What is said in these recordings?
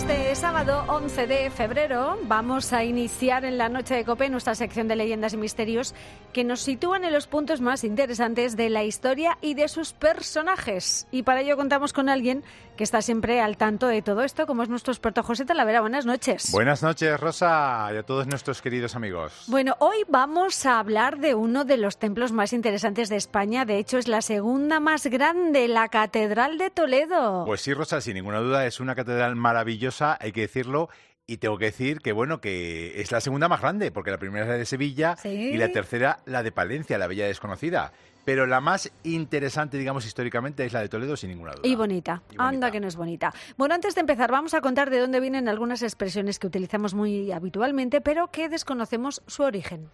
Este sábado 11 de febrero vamos a iniciar en la Noche de COPE nuestra sección de leyendas y misterios que nos sitúan en los puntos más interesantes de la historia y de sus personajes. Y para ello contamos con alguien que está siempre al tanto de todo esto, como es nuestro experto José Talavera. Buenas noches. Buenas noches, Rosa, y a todos nuestros queridos amigos. Bueno, hoy vamos a hablar de uno de los templos más interesantes de España. De hecho, es la segunda más grande, la Catedral de Toledo. Pues sí, Rosa, sin ninguna duda es una catedral maravillosa, hay que decirlo. Y tengo que decir que, bueno, que es la segunda más grande, porque la primera es la de Sevilla, ¿sí? Y la tercera la de Palencia, la Bella Desconocida. Pero la más interesante, digamos, históricamente es la de Toledo, sin ninguna duda. Y bonita. Anda que no es bonita. Bueno, antes de empezar, vamos a contar de dónde vienen algunas expresiones que utilizamos muy habitualmente, pero que desconocemos su origen.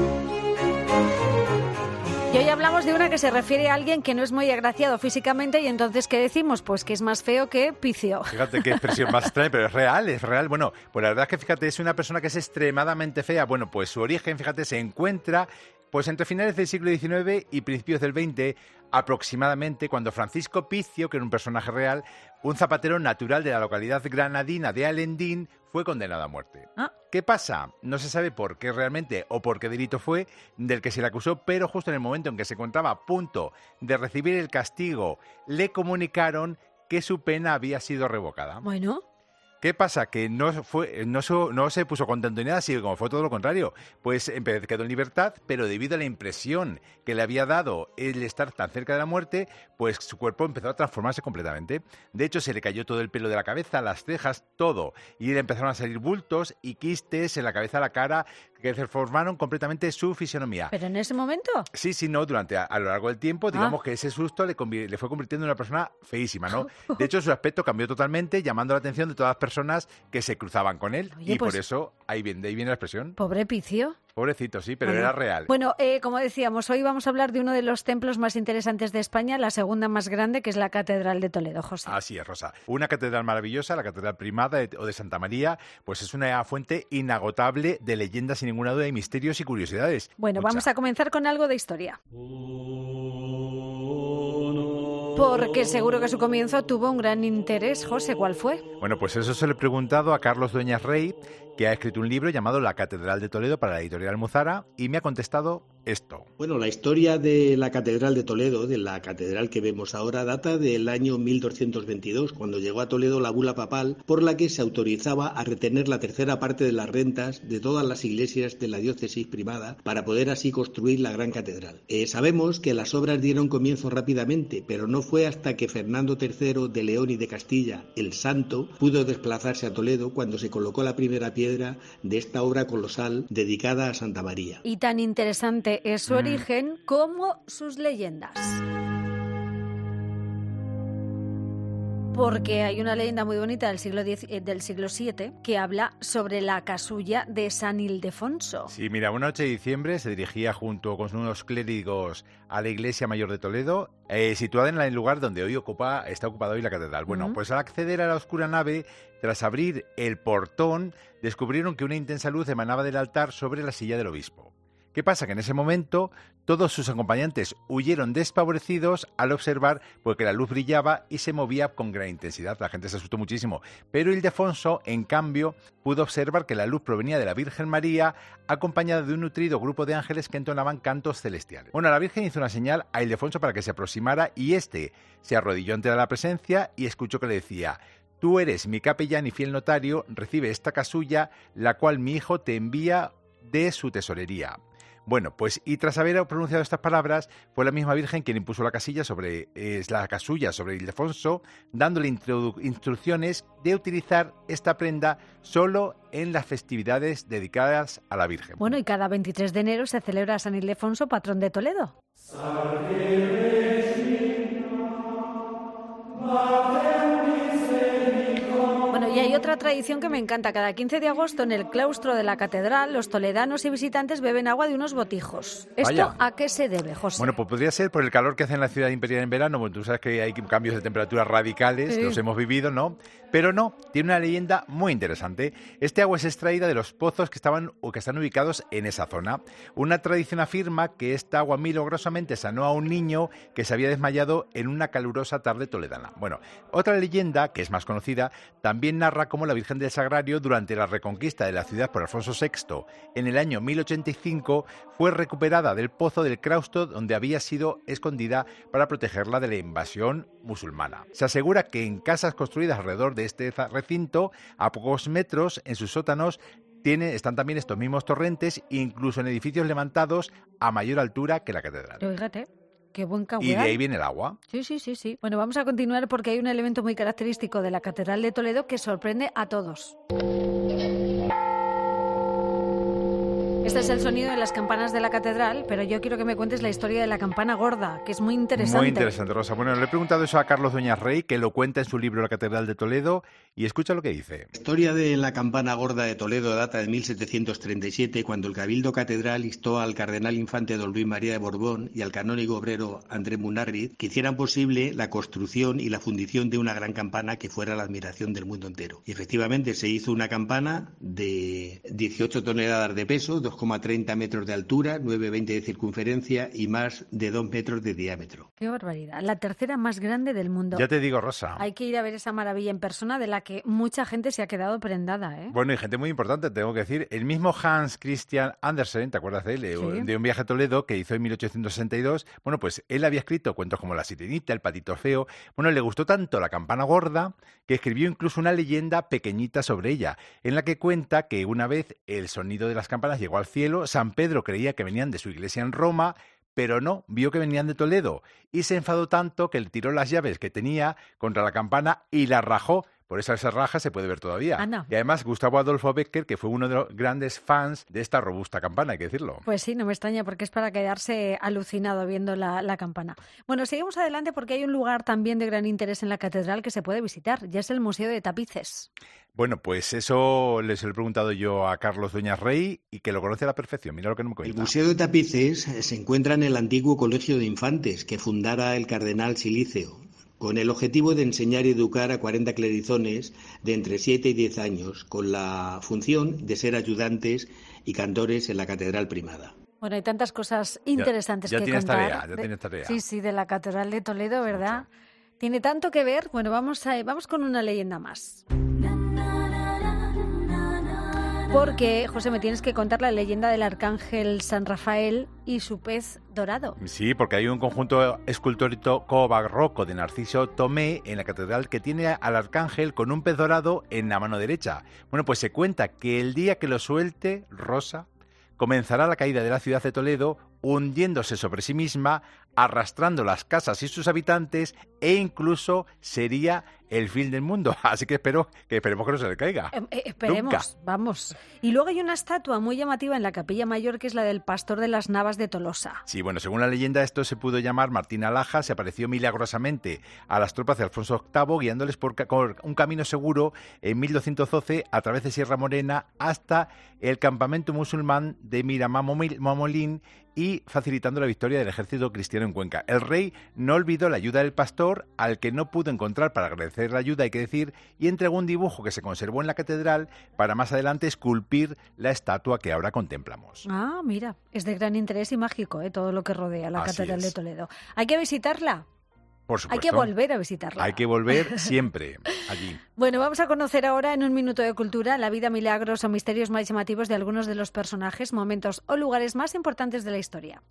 Y hoy hablamos de una que se refiere a alguien que no es muy agraciado físicamente, y entonces, ¿qué decimos? Pues que es más feo que picio. Fíjate qué expresión más extraña, pero es real. Bueno, pues la verdad es que, fíjate, es una persona que es extremadamente fea. Bueno, pues su origen, fíjate, se encuentra pues entre finales del siglo XIX y principios del XX, aproximadamente, cuando Francisco Picio, que era un personaje real, un zapatero natural de la localidad granadina de Alendín, fue condenado a muerte. ¿Qué pasa? No se sabe por qué realmente o por qué delito fue del que se le acusó, pero justo en el momento en que se encontraba a punto de recibir el castigo, le comunicaron que su pena había sido revocada. Bueno. ¿Qué pasa? Que no se puso contento ni nada, sino como fue todo lo contrario. Pues quedó en libertad, pero debido a la impresión que le había dado el estar tan cerca de la muerte, pues su cuerpo empezó a transformarse completamente. De hecho, se le cayó todo el pelo de la cabeza, las cejas, todo. Y le empezaron a salir bultos y quistes en la cabeza, la cara, que transformaron completamente su fisonomía. ¿Pero en ese momento? Sí, no, a lo largo del tiempo, digamos que ese susto le fue convirtiendo en una persona feísima, ¿no? De hecho, su aspecto cambió totalmente, llamando la atención de todas las personas que se cruzaban con él. Oye, y pues, por eso, de ahí viene la expresión. Pobre Picio. Pobrecito, sí, pero era real. Bueno, como decíamos, hoy vamos a hablar de uno de los templos más interesantes de España, la segunda más grande, que es la Catedral de Toledo, José. Así es, Rosa. Una catedral maravillosa, la Catedral Primada o de Santa María, pues es una fuente inagotable de leyendas, sin ninguna duda, y misterios y curiosidades. Bueno, vamos a comenzar con algo de historia. Porque seguro que su comienzo tuvo un gran interés. José, ¿cuál fue? Bueno, pues eso se lo he preguntado a Carlos Dueñas Rey, que ha escrito un libro llamado La Catedral de Toledo para la editorial Almuzara, y me ha contestado esto. Bueno, la historia de la Catedral de Toledo, de la catedral que vemos ahora, data del año 1222, cuando llegó a Toledo la bula papal por la que se autorizaba a retener la tercera parte de las rentas de todas las iglesias de la diócesis primada para poder así construir la gran catedral. Sabemos que las obras dieron comienzo rápidamente, pero no fue hasta que Fernando III de León y de Castilla, el Santo, pudo desplazarse a Toledo cuando se colocó la primera piedra de esta obra colosal dedicada a Santa María. Y tan interesante es su origen como sus leyendas. Porque hay una leyenda muy bonita del siglo VII que habla sobre la casulla de San Ildefonso. Sí, mira, una noche de diciembre se dirigía junto con unos clérigos a la iglesia mayor de Toledo, situada en el lugar donde hoy está ocupada hoy la catedral. Bueno, pues al acceder a la oscura nave, tras abrir el portón, descubrieron que una intensa luz emanaba del altar sobre la silla del obispo. ¿Qué pasa? Que en ese momento todos sus acompañantes huyeron despavorecidos al observar porque la luz brillaba y se movía con gran intensidad. La gente se asustó muchísimo. Pero Ildefonso, en cambio, pudo observar que la luz provenía de la Virgen María, acompañada de un nutrido grupo de ángeles que entonaban cantos celestiales. Bueno, la Virgen hizo una señal a Ildefonso para que se aproximara y este se arrodilló ante la presencia y escuchó que le decía: «Tú eres mi capellán y fiel notario, recibe esta casulla, la cual mi hijo te envía de su tesorería». Bueno, pues y tras haber pronunciado estas palabras, fue la misma Virgen quien impuso la casulla sobre Ildefonso, dándole instrucciones de utilizar esta prenda solo en las festividades dedicadas a la Virgen. Bueno, y cada 23 de enero se celebra San Ildefonso, patrón de Toledo. Y hay otra tradición que me encanta. Cada 15 de agosto en el claustro de la catedral, los toledanos y visitantes beben agua de unos botijos. ¿Esto Vaya. a qué se debe, José? Bueno, pues podría ser por el calor que hace en la ciudad imperial en verano. Bueno, tú sabes que hay cambios de temperatura radicales, los hemos vivido, ¿no? Pero no, tiene una leyenda muy interesante. Este agua es extraída de los pozos que están ubicados en esa zona. Una tradición afirma que esta agua milagrosamente sanó a un niño que se había desmayado en una calurosa tarde toledana. Bueno, otra leyenda, que es más conocida, también narra como la Virgen del Sagrario durante la reconquista de la ciudad por Alfonso VI en el año 1085 fue recuperada del pozo del claustro donde había sido escondida para protegerla de la invasión musulmana. Se asegura que en casas construidas alrededor de este recinto, a pocos metros en sus sótanos, están también estos mismos torrentes, incluso en edificios levantados a mayor altura que la catedral. Fíjate. Qué buen caudal. Y de ahí viene el agua. Sí. Bueno, vamos a continuar porque hay un elemento muy característico de la Catedral de Toledo que sorprende a todos. Este es el sonido de las campanas de la catedral, pero yo quiero que me cuentes la historia de la campana gorda, que es muy interesante. Muy interesante, Rosa. Bueno, le he preguntado eso a Carlos Dueñas Rey, que lo cuenta en su libro La Catedral de Toledo, y escucha lo que dice. La historia de la campana gorda de Toledo data de 1737, cuando el Cabildo Catedral instó al cardenal infante don Luis María de Borbón y al canónigo obrero André Munarriz que hicieran posible la construcción y la fundición de una gran campana que fuera la admiración del mundo entero. Y efectivamente se hizo una campana de 18 toneladas de peso, 2,30 metros de altura, 9,20 de circunferencia y más de 2 metros de diámetro. ¡Qué barbaridad! La tercera más grande del mundo. Ya te digo, Rosa. Hay que ir a ver esa maravilla en persona de la que mucha gente se ha quedado prendada, ¿eh? Bueno, y gente muy importante, tengo que decir. El mismo Hans Christian Andersen, ¿te acuerdas de él? Sí. De un viaje a Toledo que hizo en 1862. Bueno, pues él había escrito cuentos como La Sirenita, El Patito Feo. Bueno, le gustó tanto la campana gorda que escribió incluso una leyenda pequeñita sobre ella, en la que cuenta que una vez el sonido de las campanas llegó al cielo, San Pedro creía que venían de su iglesia en Roma, pero no, vio que venían de Toledo y se enfadó tanto que le tiró las llaves que tenía contra la campana y la rajó. Por eso esa raja se puede ver todavía. Anda. Y además Gustavo Adolfo Becker, que fue uno de los grandes fans de esta robusta campana, hay que decirlo. Pues sí, no me extraña porque es para quedarse alucinado viendo la campana. Bueno, seguimos adelante porque hay un lugar también de gran interés en la catedral que se puede visitar, ya es el Museo de Tapices. Bueno, pues eso les he preguntado yo a Carlos Dueñas Rey y que lo conoce a la perfección. Mira lo que me cuenta. El Museo de Tapices se encuentra en el antiguo Colegio de Infantes que fundara el cardenal Silíceo, con el objetivo de enseñar y educar a 40 clerizones de entre 7 y 10 años, con la función de ser ayudantes y cantores en la catedral primada. Bueno, hay tantas cosas interesantes que tienes contar. Ya tienes tarea. Sí, de la Catedral de Toledo, ¿verdad? Tiene tanto que ver. Bueno, vamos con una leyenda más. Porque, José, me tienes que contar la leyenda del arcángel San Rafael y su pez dorado. Sí, porque hay un conjunto escultórico barroco de Narciso Tomé en la catedral que tiene al arcángel con un pez dorado en la mano derecha. Bueno, pues se cuenta que el día que lo suelte, Rosa, comenzará la caída de la ciudad de Toledo, hundiéndose sobre sí misma, arrastrando las casas y sus habitantes e incluso sería el fin del mundo. Así que esperemos que no se le caiga. Esperemos, Nunca. Vamos. Y luego hay una estatua muy llamativa en la Capilla Mayor que es la del pastor de las Navas de Tolosa. Sí, bueno, según la leyenda esto se pudo llamar Martín Alhaja, se apareció milagrosamente a las tropas de Alfonso VIII guiándoles por un camino seguro en 1212 a través de Sierra Morena hasta el campamento musulmán de Miramamolín y facilitando la victoria del ejército cristiano en Cuenca. El rey no olvidó la ayuda del pastor, al que no pudo encontrar para agradecer la ayuda, hay que decir, y entregó un dibujo que se conservó en la catedral para más adelante esculpir la estatua que ahora contemplamos. Ah, mira, es de gran interés y mágico, todo lo que rodea la Así Catedral es. de Toledo. ¿Hay que visitarla? Por supuesto. Hay que volver a visitarla. Hay que volver siempre allí. Bueno, vamos a conocer ahora en un minuto de cultura la vida, milagros o misterios más llamativos de algunos de los personajes, momentos o lugares más importantes de la historia.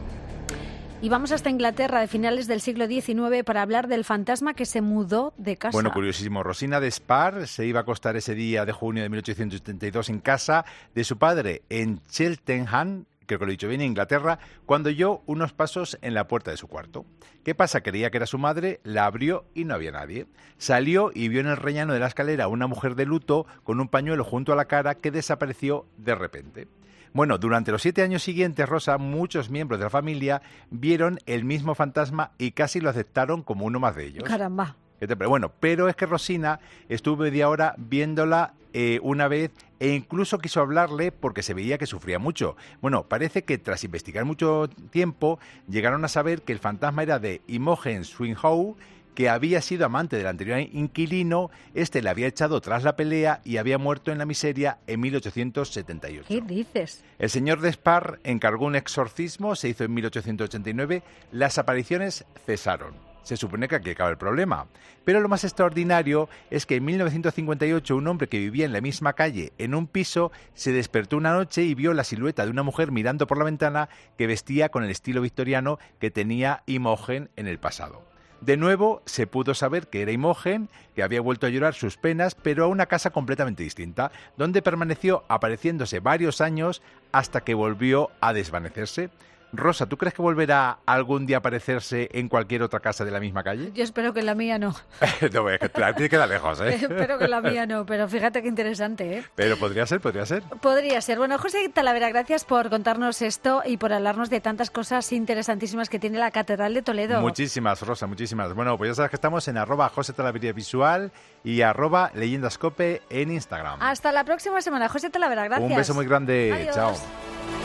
Y vamos hasta Inglaterra de finales del siglo XIX para hablar del fantasma que se mudó de casa. Bueno, curiosísimo. Rosina de Spar se iba a acostar ese día de junio de 1872 en casa de su padre en Cheltenham, creo que lo he dicho bien, en Inglaterra, cuando oyó unos pasos en la puerta de su cuarto. ¿Qué pasa? Creía que era su madre, la abrió y no había nadie. Salió y vio en el rellano de la escalera a una mujer de luto con un pañuelo junto a la cara que desapareció de repente. Bueno, durante los 7 años siguientes, Rosa, muchos miembros de la familia vieron el mismo fantasma y casi lo aceptaron como uno más de ellos. Caramba. Bueno, pero es que Rosina estuvo media hora viéndola una vez e incluso quiso hablarle porque se veía que sufría mucho. Bueno, parece que tras investigar mucho tiempo llegaron a saber que el fantasma era de Imogen Swinhoe, que había sido amante del anterior inquilino, este le había echado tras la pelea y había muerto en la miseria en 1878. ¿Qué dices? El señor de Spar encargó un exorcismo, se hizo en 1889, las apariciones cesaron. se supone que aquí acaba el problema. Pero lo más extraordinario es que en 1958 un hombre que vivía en la misma calle, en un piso, se despertó una noche y vio la silueta de una mujer mirando por la ventana que vestía con el estilo victoriano que tenía Imogen en el pasado. De nuevo se pudo saber que era Imogen, que había vuelto a llorar sus penas, pero a una casa completamente distinta, donde permaneció apareciéndose varios años hasta que volvió a desvanecerse. Rosa, ¿tú crees que volverá algún día a aparecerse en cualquier otra casa de la misma calle? Yo espero que la mía no. No, es que tiene que dar lejos, ¿eh? Espero que la mía no, pero fíjate qué interesante, ¿eh? Pero podría ser. Podría ser. Bueno, José Talavera, gracias por contarnos esto y por hablarnos de tantas cosas interesantísimas que tiene la Catedral de Toledo. Muchísimas, Rosa, muchísimas. Bueno, pues ya sabes que estamos en @José_Talavera_Visual y @leyendascope en Instagram. Hasta la próxima semana, José Talavera, gracias. Un beso muy grande. Adiós. Chao.